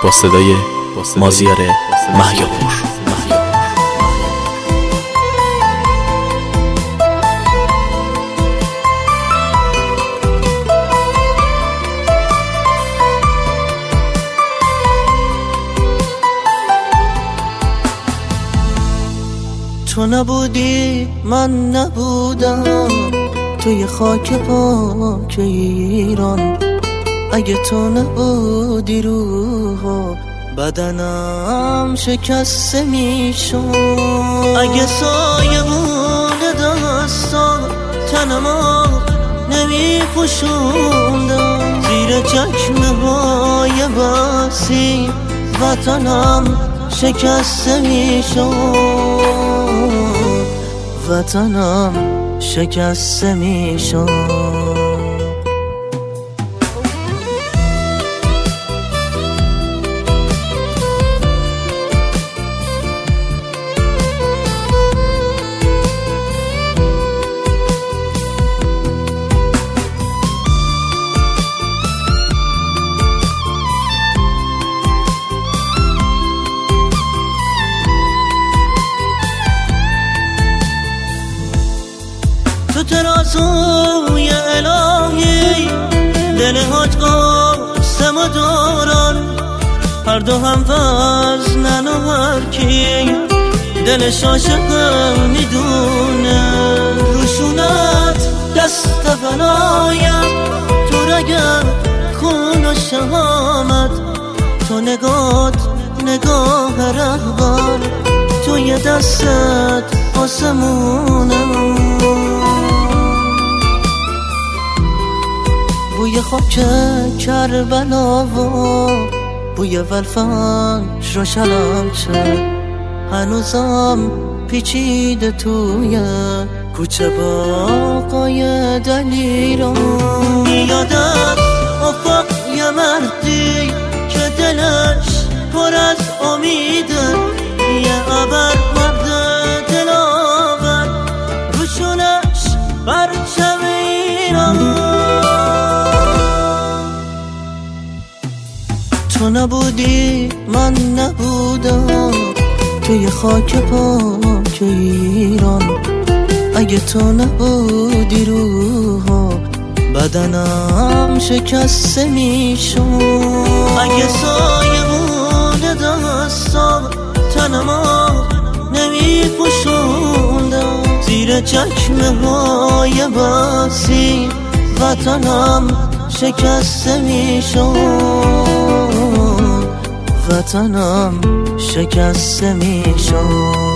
با صدای مازیار مهیاپور. تو نبودی من نبودم توی خاک پاک ایران. اگه تو نبودی روح و بدنم شکسته میشد. اگه سایه بوده دستم تنم نمی پوشوندم. زیر چکمه های بسی وطنم شکسته میشد. وطنم شکسته میشد. تو ترازوی الهی دلهات قاسم و دارن، هر دو هم وزنن و هر کی دلش عاشق میدونه. روشونت دست بلایم تو رگم خون و شهامت. تو نگات نگاه رهبر توی دستت آسمونم. بوی خاک کربلا و بوی ولفجر و شلمچه هنوزم پیچیده توی کوچه باغای دلیران. یادت افق یه مردی که دلش پر از امیده، یه ابر مرد دلاور روشونش پرچم ایران. تو نبودی من نبودم توی خاک پاک ایران. اگه تو نبودی روح و بدنم شکسته میشد. اگه سایه بوده دستم تنم نمی پوشوندم. زیر چکمه های بسی وطنم شکسته میشد. وطنم شکسته میشد.